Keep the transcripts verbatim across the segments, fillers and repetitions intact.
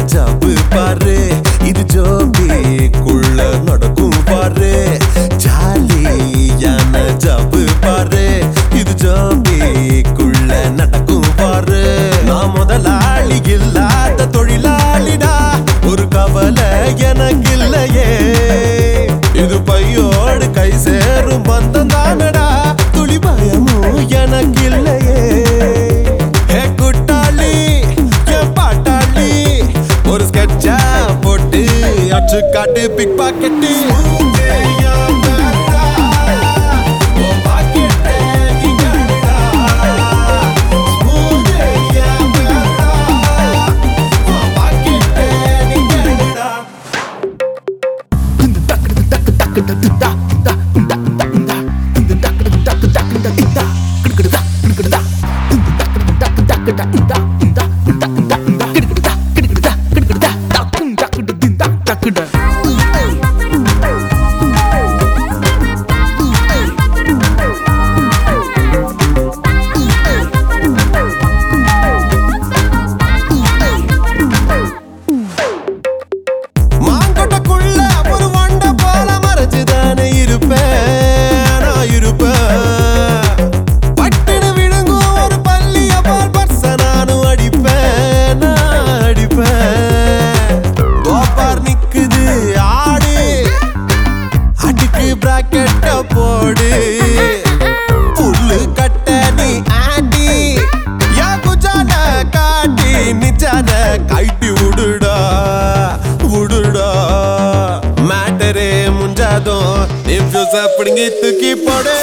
job பாரு இது ஜோபிக்குள்ள நடக்கும் பாரு ஜாலியான ஜாபு பாரு இது ஜோபிக்குள்ள நடக்கும் பாரு நான் முதலாளி இல்லாத தொழிலாளிடா ஒரு கவலை எனக்கு இல்லையே இது பையோடு கை சேரும் பந்தம் தானடா துளி பயமும் எனக்கு இல்லையே ஹே குட்டாளி என் பாட்டாளி ஒரு ஸ்கெட்சா போட்டு அச்சு காட்டு பிக் பாக்கெட்டு போடு புல்லு கட்ட நீ ஆடி யா குஜான காட்டி நிஜான கைட்டி விடுடா விடுடா மேட்டரே முஞ்சாதும் இன்ஃபியூஸ் அப்படிங்க தூக்கி போடு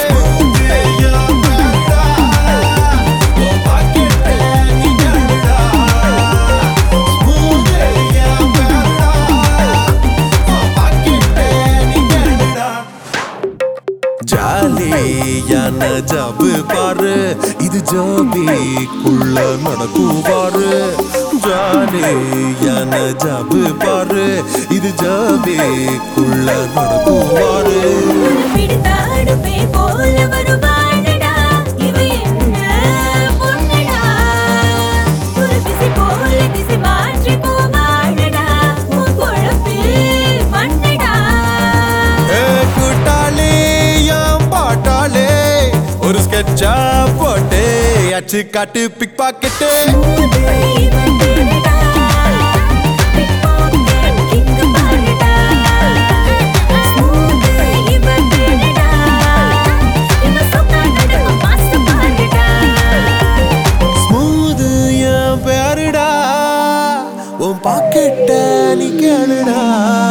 ஜாலியான ஜாபு பாரு இது ஜோபிக்குள்ள நடக்கும் பாரு ஜாலியான ஜாபு பாரு இது ஜோபிக்குள்ள நடக்கும் பாரு ஒரு ஸ்கெட்சா போட்டு அச்சு காட்டு பிக் பாக்கெட்டு ஸ்மூத் என் பேருடா உன் பாக்கெட்ட நீ கேளுடா